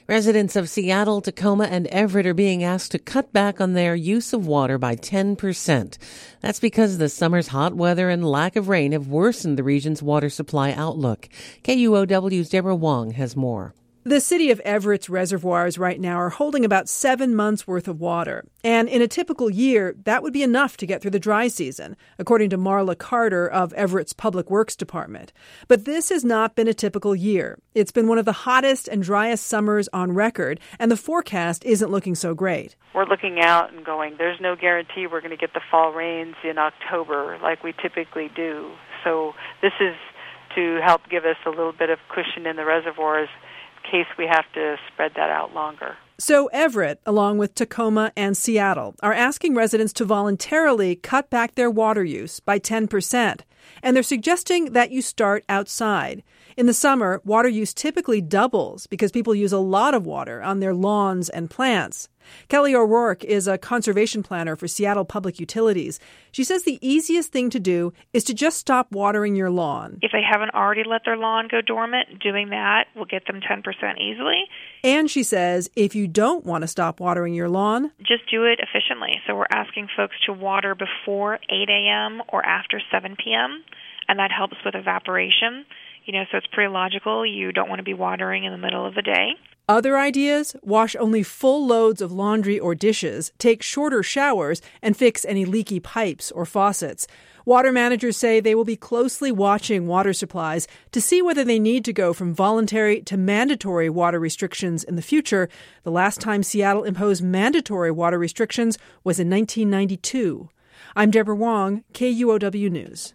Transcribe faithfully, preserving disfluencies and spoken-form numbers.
Residents of Seattle, Tacoma, and Everett are being asked to cut back on their use of water by ten percent. That's because the summer's hot weather and lack of rain have worsened the region's water supply outlook. K U O W's Deborah Wong has more. The city of Everett's reservoirs right now are holding about seven months' worth of water. And in a typical year, that would be enough to get through the dry season, according to Marla Carter of Everett's Public Works Department. But this has not been a typical year. It's been one of the hottest and driest summers on record, and the forecast isn't looking so great. We're looking out and going, there's no guarantee we're going to get the fall rains in October like we typically do. So this is to help give us a little bit of cushion in the reservoirs case we have to spread that out longer. So Everett, along with Tacoma and Seattle, are asking residents to voluntarily cut back their water use by ten percent. And they're suggesting that you start outside. In the summer, water use typically doubles because people use a lot of water on their lawns and plants. Kelly O'Rourke is a conservation planner for Seattle Public Utilities. She says the easiest thing to do is to just stop watering your lawn. If they haven't already let their lawn go dormant, doing that will get them ten percent easily. And she says if you don't want to stop watering your lawn, just do it efficiently. So we're asking folks to water before eight a.m. or after seven p.m., and that helps with evaporation. You know, so it's pretty logical. You don't want to be watering in the middle of the day. Other ideas? Wash only full loads of laundry or dishes, take shorter showers, and fix any leaky pipes or faucets. Water managers say they will be closely watching water supplies to see whether they need to go from voluntary to mandatory water restrictions in the future. The last time Seattle imposed mandatory water restrictions was in nineteen ninety-two. I'm Deborah Wong, K U O W News.